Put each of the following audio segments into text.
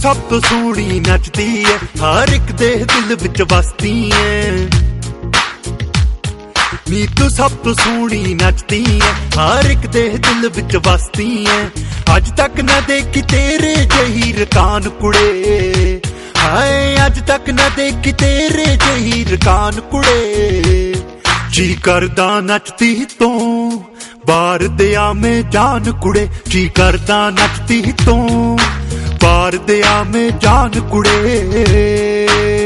सब तो सोहनी नचदी है, हर एक दे दिल विच वसदी है। नी तू सब तो सोहनी नचदी है, हर एक दे दिल विच वसदी है। अज तक ना देखी तेरे जही रकान कुड़े, हाय अज तक ना देखी तेरे जही रकान कुड़े। जी करदा नचती तो बार दिया में जान कुड़े, जी करदा नचती तो बार दिया में जान कुड़े।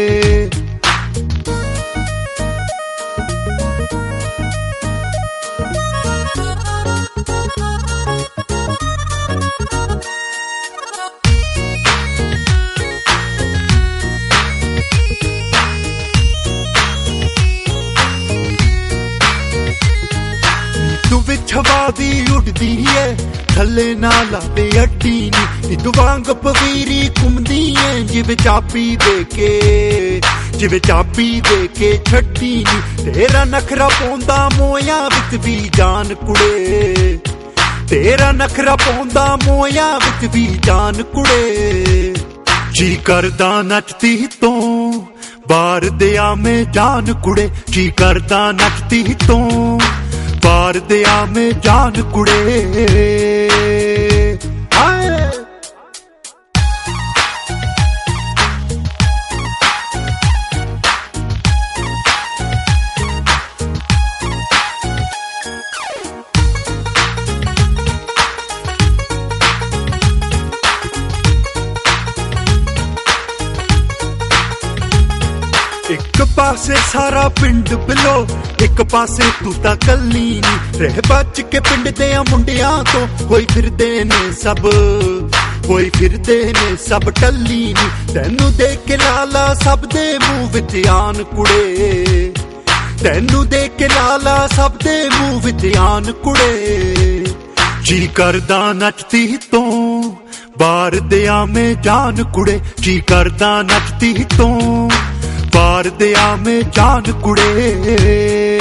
तू विच हवा दी उड़दी है, थले ना लावे अड्डी नी। तू वांग पवीरी घुमदी है, जिवें चाबी देके जिवें चाबी देके छड्डी नी। तेरा नखरा पौंदा मोया विच भी जान कुड़े, तेरा नखरा पौंदा मोया विच भी जान कुड़े। जी करदा नचती तो बार दिया में जान कुड़े, जी करदा नचती तो बार दिया में जान कुड़े। एक पासे सारा पिंड बिलो, एक पासे तू तां कल्ली नी। रह बच के पिंड दे मुंडियां तो होई फिरदे ने सब, होई फिरदे ने सब टल्ली नी। तैनू देख के लाला सब दे मुंह विच आन कुड़े, तैनू देख के लाला सब दे मुंह विच आन कुड़े। जी करदा नचती तो बार दिया में जान कुड़े, जी करदा नचती तो बार दिया में जान कुड़े।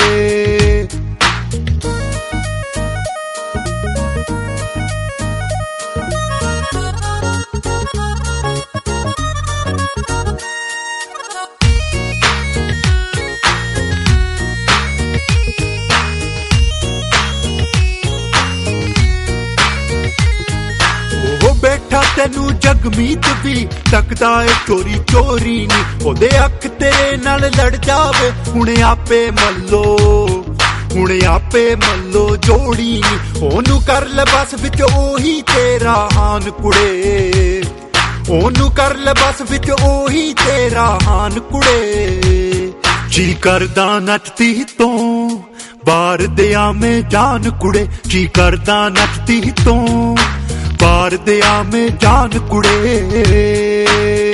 बैठा तेनू जगमीत भी तकदा है चोरी चोरी नी। ओदे अख तेरे नाल लड़ जावे, हुणे आपे मल्लो, हुणे आपे मल्लो जोड़ी नी। ओनू कर ले बस विच ओही तेरा हान कुड़े, ओनू कर ले बस विच ओही तेरा हान कुड़े। जी करदा नचती तो बार दिया में जान कुड़े, जी करदा नचती तो बार दिया में जान कुड़े।